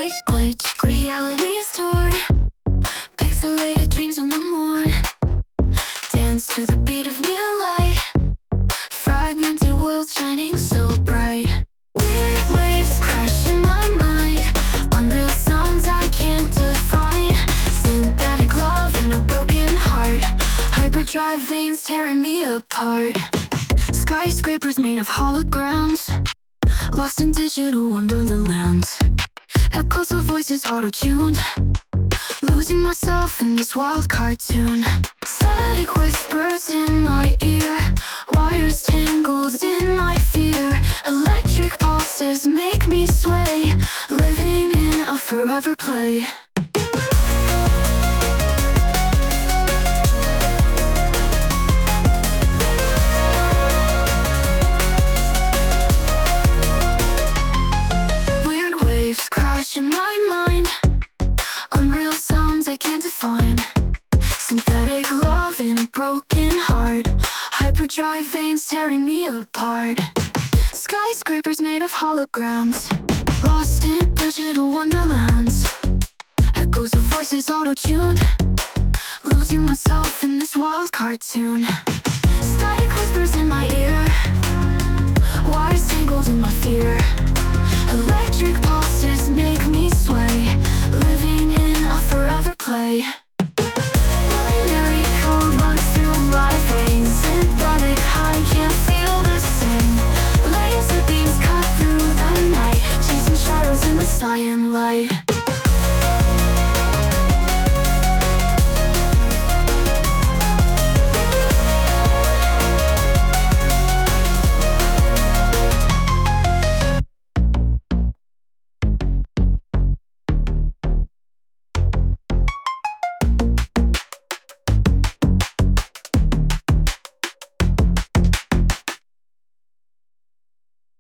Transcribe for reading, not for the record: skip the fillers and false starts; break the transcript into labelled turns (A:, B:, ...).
A: white glitch, reality is torn. Pixelated dreams on the morn. Dance to the beat of neon light. Fragmented worlds shining so bright. Weird waves crash in my mind. Unreal sounds I can't define. Synthetic love and a broken heart. Hyperdrive veins tearing me apart. Skyscrapers made of holograms. Lost in digital wonderlands. Echoes of voices auto-tuned. Losing myself in this wild cartoon. Static whispers in my ear. Wires tangled in my fear. Electric pulses make me sway. Living in a forever play. Weird waves crash in my mind. Unreal sounds I can't define. Synthetic love in a broken heart. Hyperdrive veins tearing me apart. Skyscrapers made of holograms. Lost in digital wonderlands. Echoes of voices auto-tuned. Losing myself in this wild cartoon. Static whispers in my ear. Wires tangled in my fear. Electric pulses make me sway. Living in a forever play. Binary code runs through my veins. Synthetic high can't feel the same. Laser beams cut through the night. Chasing shadows in the cyan light.